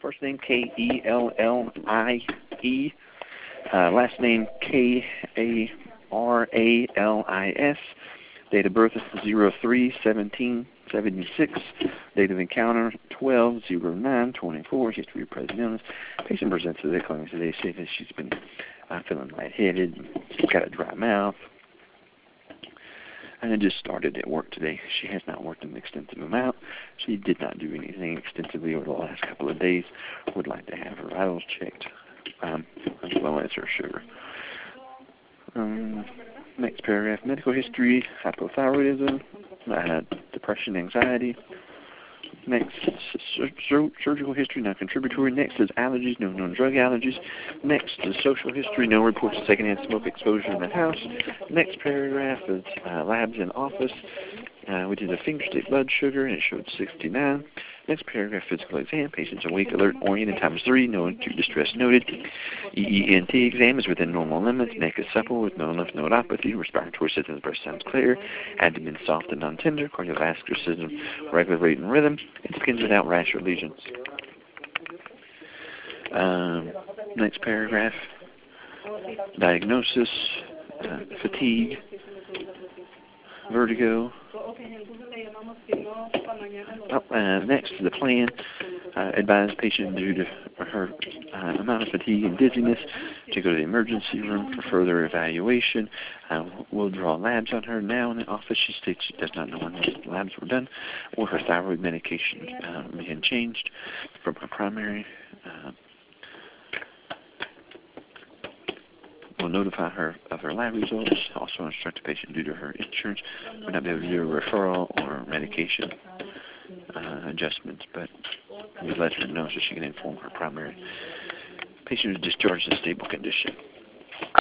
First name Kellie. Last name Karalis. Date of birth is 03/17/76. Date of encounter 12/09/24. History of present illness. Patient presents to the clinic today. Says she's been feeling lightheaded, got a dry mouth, and just started at work today. She has not worked an extensive amount. She did not do anything extensively over the last couple of days. Would like to have her vitals checked, as well as her sugar. Next paragraph, medical history, hypothyroidism, depression, anxiety. Next, surgical history, non-contributory. Next is allergies, no known drug allergies. Next is social history, no reports of secondhand smoke exposure in the house. Next paragraph is labs in office. We did a finger stick blood sugar, and it showed 69. Next paragraph, physical exam. Patient's awake, alert, oriented, times 3, no acute distress noted. EENT exam is within normal limits. Neck is supple with no lymph nodopathy. Respiratory system, breast sounds clear. Abdomen soft and non-tender. Cardiovascular system, regular rate and rhythm. And skin without rash or lesions. Next paragraph, diagnosis, fatigue, vertigo. Next, the plan. Advise patient due to her amount of fatigue and dizziness to go to the emergency room for further evaluation. We'll draw labs on her now in the office. She states she does not know when the labs were done or her thyroid medication being changed from her primary. We'll notify her of her lab results. Also instruct the patient due to her insurance will not be able to do a referral or medication adjustments, but we let her know so she can inform her primary. Patient is discharged in stable condition.